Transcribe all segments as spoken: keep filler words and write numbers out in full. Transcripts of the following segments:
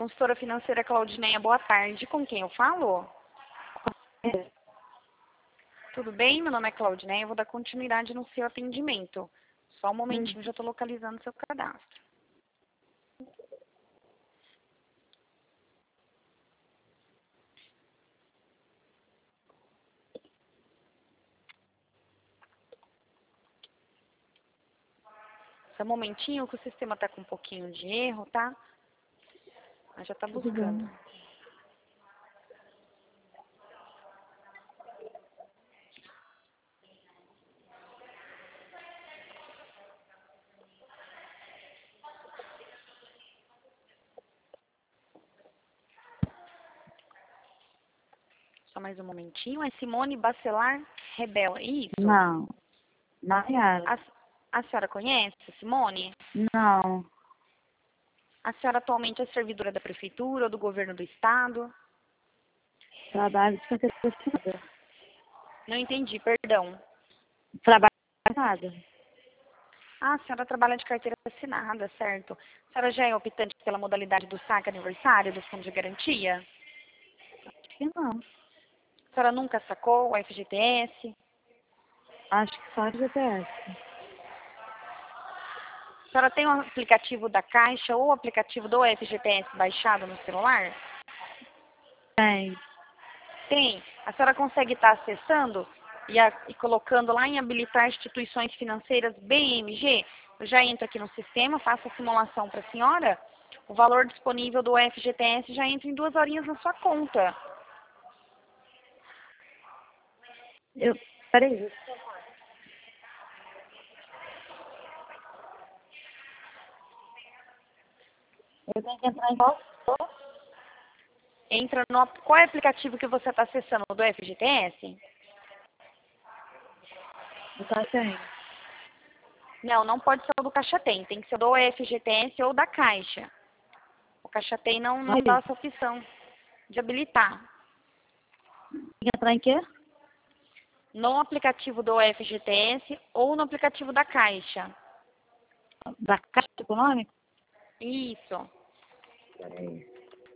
Consultora financeira Claudineia, boa tarde. Com quem eu falo? É. Tudo bem? Meu nome é Claudineia, eu vou dar continuidade no seu atendimento. Só um momentinho, Hum. já estou localizando seu cadastro. Só um momentinho que o sistema está com um pouquinho de erro, tá? Mas já está Tudo buscando. bem. Só mais um momentinho. É Simone Bacelar Rebela, isso? Não. Nayara. A, a senhora conhece a Simone? Não. A senhora atualmente é servidora da prefeitura ou do governo do estado? Trabalho de carteira assinada. Não entendi, perdão. Trabalho de nada. Ah, a senhora trabalha de carteira assinada, certo? A senhora já é optante pela modalidade do saque aniversário do Fundo de Garantia? Acho que não. A senhora nunca sacou o F G T S? Acho que só de G P S. A senhora tem o aplicativo da Caixa ou o aplicativo do F G T S baixado no celular? Tem. Tem. A senhora consegue estar acessando e, a, e colocando lá em habilitar instituições financeiras B M G? Eu já entro aqui no sistema, faço a simulação para a senhora. O valor disponível do F G T S já entra em duas horinhas na sua conta. Eu... Peraí. Eu tenho que entrar em qual? Entra no... Qual é o aplicativo que você está acessando? O do F G T S? Eu só tenho. Não, não pode ser o do Caixa Tem. Tem que ser do F G T S ou da Caixa. O Caixa Tem não, não dá Aí. essa opção de habilitar. Tem que entrar em quê? No aplicativo do F G T S ou no aplicativo da Caixa. Da Caixa Econômica? Isso. Peraí.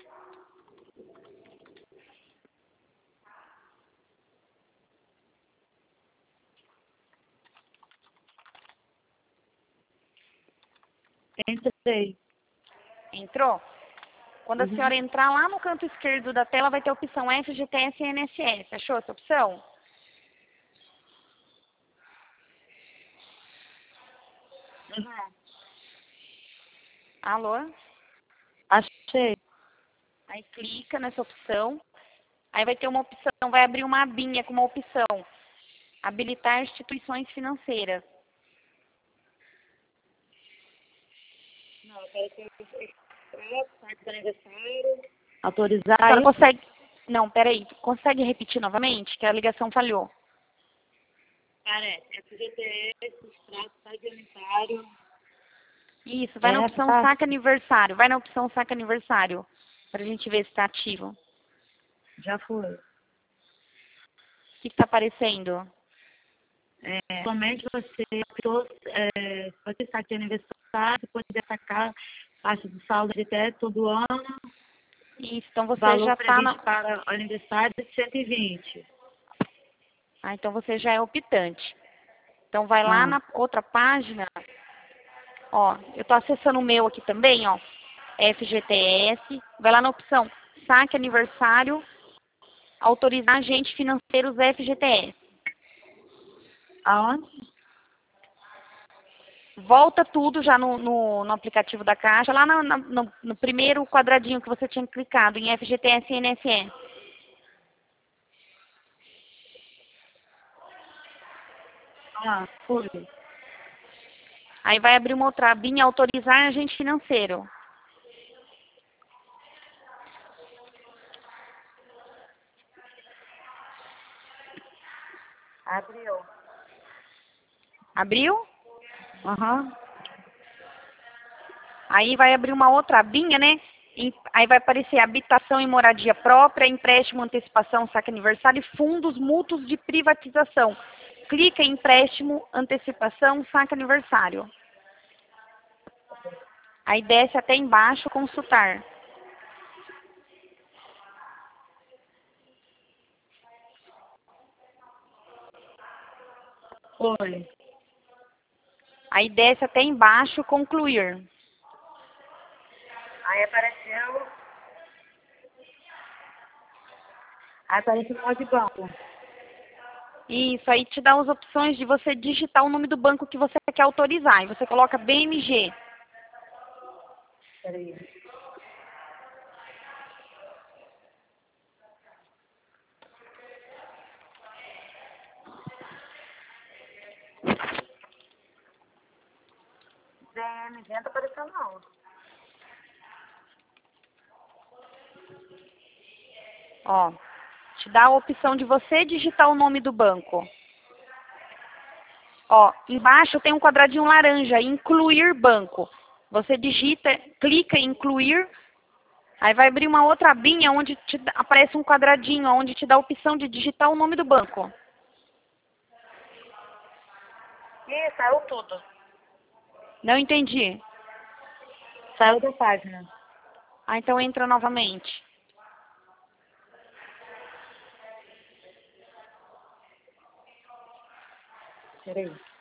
Entrei. Entrou? Quando a Uhum. senhora entrar lá no canto esquerdo da tela, vai ter a opção F G T S e I N S S. Achou essa opção? Uhum. Alô? Achei. Aí clica nessa opção. Aí vai ter uma opção, vai abrir uma abinha com uma opção. Habilitar instituições financeiras. Não, eu quero que eu aniversário. Autorizar A senhora aí. consegue... Não, peraí. Consegue repetir novamente? Que a ligação falhou. Parece. F G T S, extrato, saque aniversário. Isso, vai na É, opção tá. saque aniversário. Vai na opção saque aniversário. Pra gente ver se está ativo. Já foi. O que está aparecendo? É, somente você optou, é, você está aqui aniversário, pode sacar parte do saldo de teto todo ano, Isso, então você já valor está previsto na... para o aniversário de cento e vinte. Ah, então você já é optante. Então vai lá Ah, na outra página. Ó, eu estou acessando o meu aqui também, ó. F G T S. Vai lá na opção saque aniversário, autorizar agentes financeiros F G T S. aonde? Volta tudo já no, no, no aplicativo da Caixa, lá na- na- no, no primeiro quadradinho que você tinha clicado, em F G T S e I N S S. Ah, foi. Aí vai abrir uma outra abinha, autorizar agente financeiro. Abriu. Abriu? Aham. Aí vai abrir uma outra abinha, né? Em- Aí vai aparecer habitação e moradia própria, empréstimo, antecipação, saque aniversário e fundos mútuos de privatização. Clica em empréstimo, antecipação, saque aniversário. Aí desce até embaixo, consultar. Foi. Aí desce até embaixo, concluir. Aí apareceu. Aí apareceu um monte de banco. Isso, aí te dá as opções de você digitar o nome do banco que você quer autorizar. E você coloca B M G. Peraí. B M G não tá aparecendo não. Ó, te dá a opção de você digitar o nome do banco. Ó, embaixo tem um quadradinho laranja, incluir banco. Você digita, clica em incluir, aí vai abrir uma outra abinha onde te dá- aparece um quadradinho, onde te dá a opção de digitar o nome do banco. Ih, saiu tudo. Não entendi. Saiu da página. Ah, então entra novamente. Peraí.